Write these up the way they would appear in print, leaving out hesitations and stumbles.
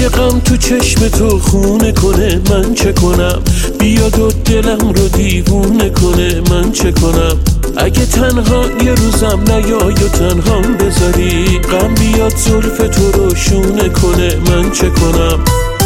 اگه غم تو چشم تو خونه کنه من چه کنم؟ بیاد و دلم رو دیوونه کنه من چه کنم؟ اگه تنها یه روزم نیای و تنها بذاری، غم بیاد زلف تو رو شونه کنه من چه کنم؟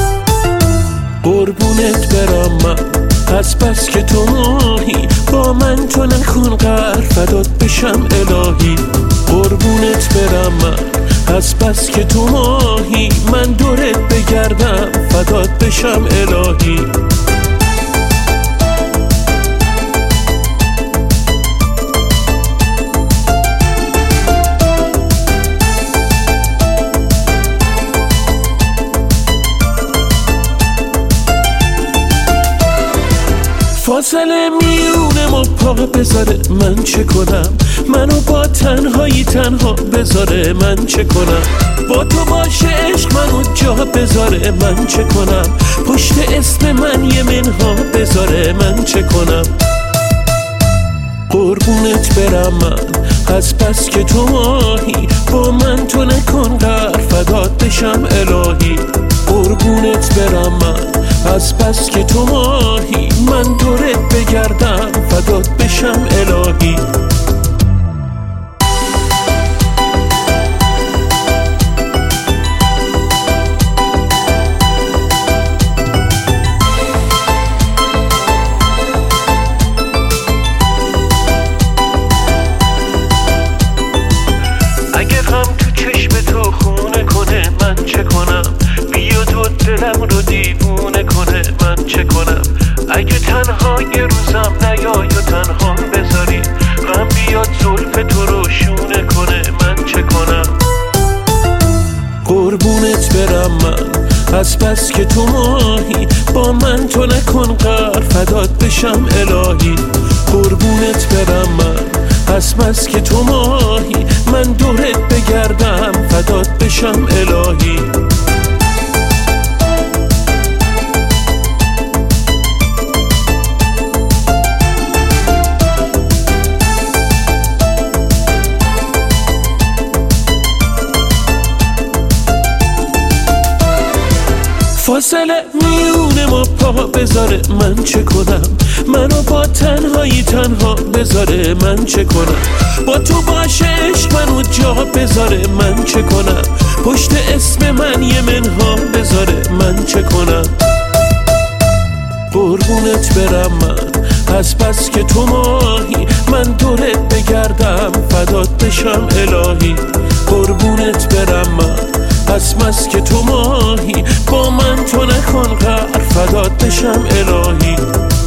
قربونت برم من، پس بس که تو ماهی، با من تو نکن قهر، فدات بشم الهی. قربونت برم من، پس بس که تو ماهی، من دورت بگردم، فدات بشم الهی. فاصله میونه ما پا بذاره من چه کنم؟ منو با تنهایی تنها بذاره من چه کنم؟ با تو باشه عشق منو جا بذاره من چه کنم؟ پشت اسم من یه منها بذاره من چه کنم؟ قربونت برم من، پس بس که تو ماهی، با من تو نکن قهر، فدات بشم الهی. قربونت برم من، پس بس که تو ماهی، من دورت بگردم، فدات بشم الهی. اگه غم تو چشم تو خونه کنه من چه کنم؟ بیاد و دلم رو دیوونه کنه من چه کنم؟ اگه تنها یه روزم نیای و تنها بذاری، غم بیاد زلف تو رو شونه کنه من چه کنم؟ قربونت برم من، پس بس که تو ماهی، با من تو نکن قهر، فدات بشم الهی. قربونت برم من، پس بس که تو ماهی، من دورت بگردم، فدات بشم الهی. فاصله میونه ما پا بذاره من چه کنم؟ منو با تنهایی تنها بذاره من چه کنم؟ با تو باشه عشق منو جا بذاره من چه کنم؟ پشت اسم من یه منها بذاره من چه کنم؟ قربونت برم من، پس بس که تو ماهی، من دورت بگردم، فدات بشم الهی. قربونت برم من، پس بس که تو ماهی، با من تو نکن قهر، فدات بشم الهی.